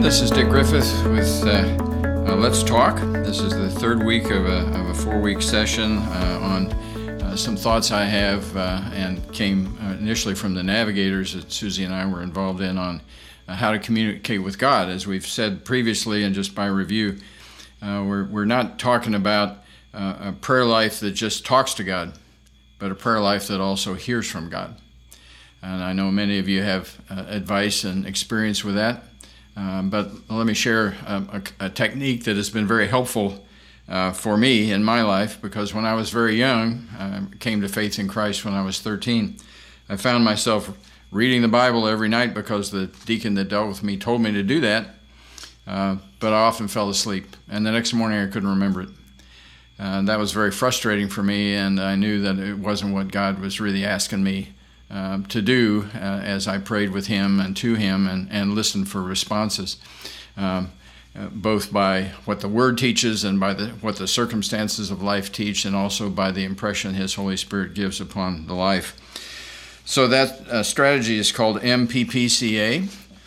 This is Dick Griffith with Let's Talk. This is the third week of a 4-week session on some thoughts I have and came initially from the Navigators that Susie and I were involved in on how to communicate with God. As we've said previously, and just by review, we're not talking about a prayer life that just talks to God, but a prayer life that also hears from God. And I know many of you have advice and experience with that. But let me share a technique that has been very helpful for me in my life, because when I was very young, I came to faith in Christ when I was 13. I found myself reading the Bible every night because the deacon that dealt with me told me to do that, but I often fell asleep, and the next morning I couldn't remember it. That was very frustrating for me, and I knew that it wasn't what God was really asking me to do as I prayed with Him and to Him and listened for responses, both by what the Word teaches and by what the circumstances of life teach, and also by the impression His Holy Spirit gives upon the life. So that strategy is called MPPCA.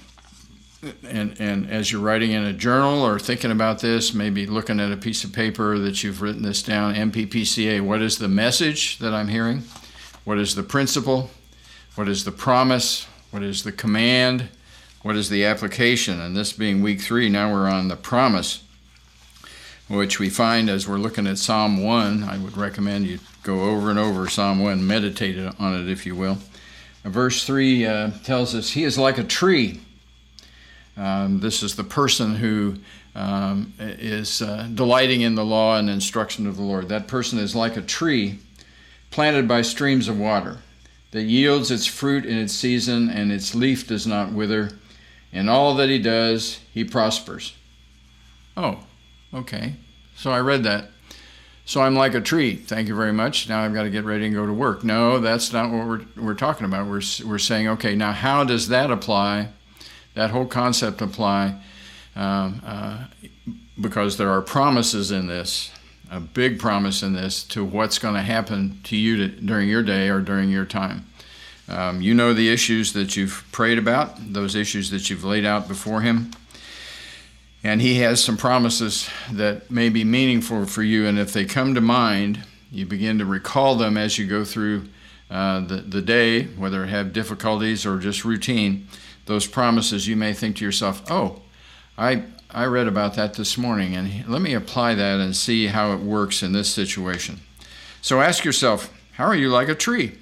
And as you're writing in a journal or thinking about this, maybe looking at a piece of paper that you've written this down, MPPCA, what is the message that I'm hearing? What is the principle? What is the promise? What is the command? What is the application? And this being week 3, now we're on the promise, which we find as we're looking at Psalm 1. I would recommend you go over and over Psalm 1, meditate on it, if you will. Verse 3 tells us, He is like a tree. This is the person who is delighting in the law and instruction of the Lord. That person is like a tree planted by streams of water, that yields its fruit in its season, and its leaf does not wither. In all that he does, he prospers. Oh, okay. So I read that. So I'm like a tree. Thank you very much. Now I've got to get ready and go to work. No, that's not what we're talking about. We're saying, okay, now how does that apply, that whole concept apply? Because there are promises in this, a big promise in this, to what's going to happen to you during your day or during your time. You know the issues that you've prayed about, those issues that you've laid out before Him. And He has some promises that may be meaningful for you, and if they come to mind, you begin to recall them as you go through the day, whether it have difficulties or just routine. Those promises, you may think to yourself, oh, I read about that this morning, and let me apply that and see how it works in this situation. So ask yourself, how are you like a tree?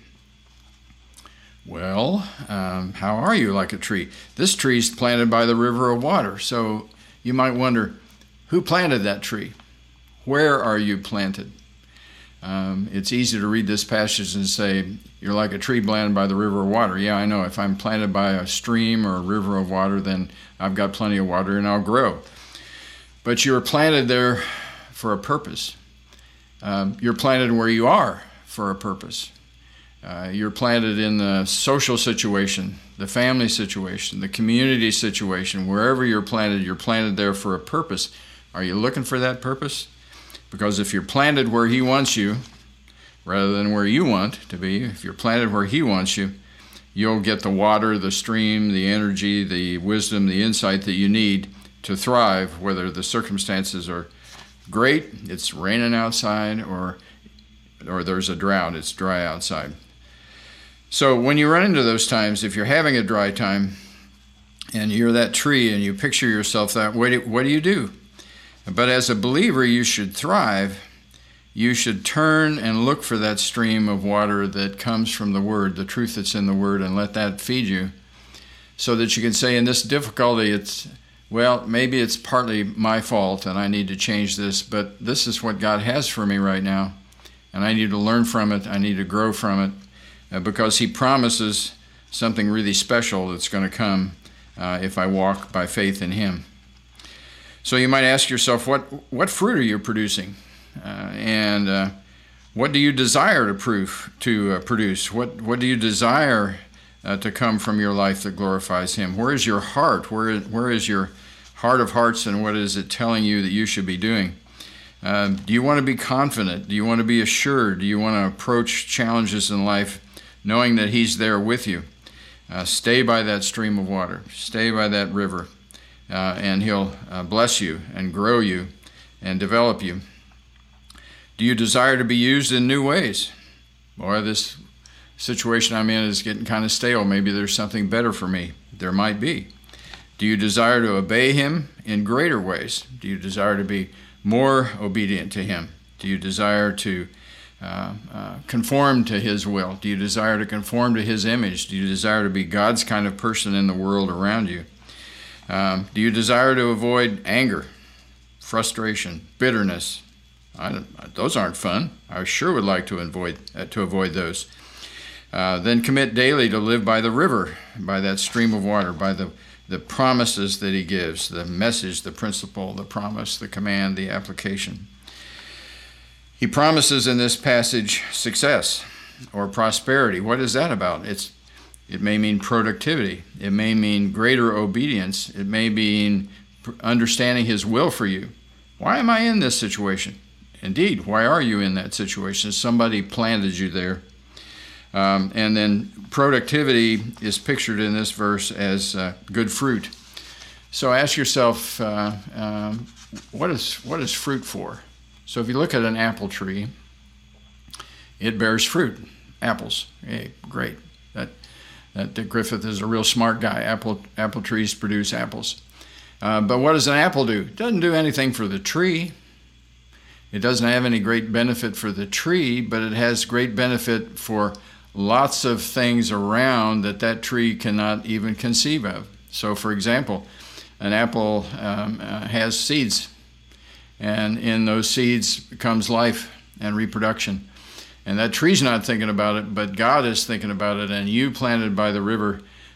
Well, how are you like a tree? This tree is planted by the river of water. So you might wonder, who planted that tree? Where are you planted? It's easy to read this passage and say, you're like a tree planted by the river of water. Yeah, I know. If I'm planted by a stream or a river of water, then I've got plenty of water and I'll grow. But you're planted there for a purpose. You're planted where you are for a purpose. You're planted in the social situation, the family situation, the community situation. Wherever you're planted there for a purpose. Are you looking for that purpose? Because if you're planted where He wants you, rather than where you want to be, if you're planted where He wants you, you'll get the water, the stream, the energy, the wisdom, the insight that you need to thrive, whether the circumstances are great, it's raining outside, or there's a drought, it's dry outside. So when you run into those times, if you're having a dry time and you're that tree and you picture yourself that way, what do you do? But as a believer, you should thrive. You should turn and look for that stream of water that comes from the Word, the truth that's in the Word, and let that feed you, so that you can say, in this difficulty, maybe it's partly my fault and I need to change this, but this is what God has for me right now, and I need to learn from it, I need to grow from it, because He promises something really special that's going to come if I walk by faith in Him. So you might ask yourself, what fruit are you producing? And what do you desire to produce? What do you desire to come from your life that glorifies Him? Where is your heart? Where is your heart of hearts, and what is it telling you that you should be doing? Do you want to be confident? Do you want to be assured? Do you want to approach challenges in life knowing that He's there with you? Stay by that stream of water. Stay by that river. and He'll bless you and grow you and develop you. Do you desire to be used in new ways? Boy, this situation I'm in is getting kind of stale. Maybe there's something better for me. There might be. Do you desire to obey Him in greater ways? Do you desire to be more obedient to Him? Do you desire to conform to His will? Do you desire to conform to His image? Do you desire to be God's kind of person in the world around you? Do you desire to avoid anger, frustration, bitterness? Those aren't fun. I sure would like to avoid those. Then commit daily to live by the river, by that stream of water, by the promises that He gives, the message, the principle, the promise, the command, the application. He promises in this passage success or prosperity. What is that about? It may mean productivity. It may mean greater obedience. It may mean understanding His will for you. Why am I in this situation? Indeed, why are you in that situation? Somebody planted you there. And then productivity is pictured in this verse as good fruit. So ask yourself, what is fruit for? So if you look at an apple tree, it bears fruit, apples. Hey, great. That Griffith is a real smart guy. Apple trees produce apples. But what does an apple do? It doesn't do anything for the tree. It doesn't have any great benefit for the tree, but it has great benefit for lots of things around that tree cannot even conceive of. So, for example, an apple has seeds, and in those seeds comes life and reproduction. And that tree's not thinking about it, but God is thinking about it, and you planted by the river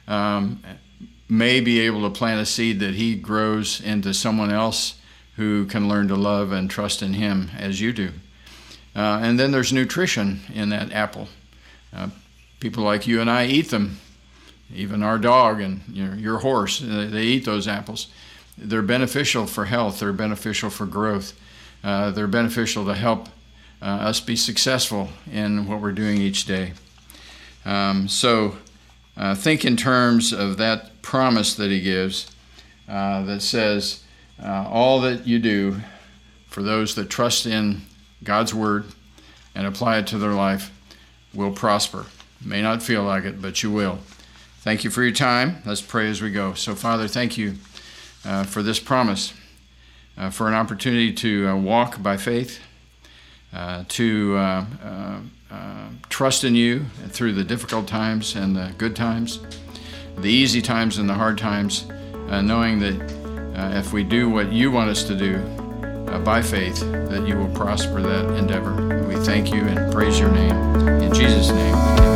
may be able to plant a seed that He grows into someone else who can learn to love and trust in Him as you do. And then there's nutrition in that apple. People like you and I eat them. Even our dog and your horse, they eat those apples. They're beneficial for health. They're beneficial for growth. They're beneficial to help us be successful in what we're doing each day. So think in terms of that promise that He gives that says, all that you do for those that trust in God's Word and apply it to their life will prosper. May not feel like it, but you will. Thank you for your time. Let's pray as we go. So, Father, thank you for this promise, for an opportunity to walk by faith, to trust in you through the difficult times and the good times, the easy times and the hard times, knowing that if we do what you want us to do by faith, that you will prosper that endeavor. We thank you and praise your name. In Jesus' name, amen.